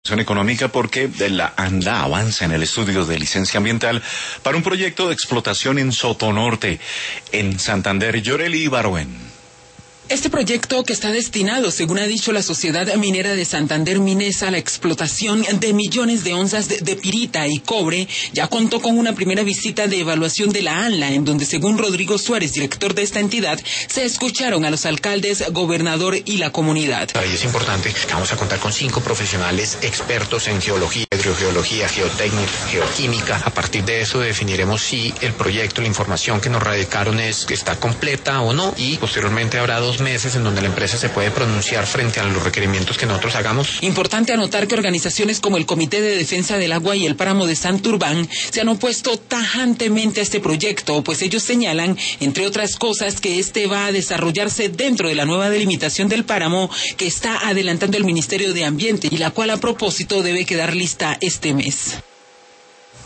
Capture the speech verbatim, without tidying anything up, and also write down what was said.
económica porque la ANDA avanza en el estudio de licencia ambiental para un proyecto de explotación en Sotonorte, en Santander. Yoreli Ibarwen. Este proyecto, que está destinado, según ha dicho la Sociedad Minera de Santander Minesa, a la explotación de millones de onzas de, de pirita y cobre, ya contó con una primera visita de evaluación de la ANLA, en donde, según Rodrigo Suárez, director de esta entidad, se escucharon a los alcaldes, gobernador y la comunidad. Ahí es importante que vamos a contar con cinco profesionales expertos en geología, hidrogeología, geotécnica, geoquímica. A partir de eso definiremos si el proyecto, la información que nos radicaron es está completa o no, y posteriormente habrá dos meses en donde la empresa se puede pronunciar frente a los requerimientos que nosotros hagamos. Importante anotar que organizaciones como el Comité de Defensa del Agua y el Páramo de Santurbán se han opuesto tajantemente a este proyecto, pues ellos señalan, entre otras cosas, que este va a desarrollarse dentro de la nueva delimitación del páramo que está adelantando el Ministerio de Ambiente y la cual, a propósito, debe quedar lista este mes.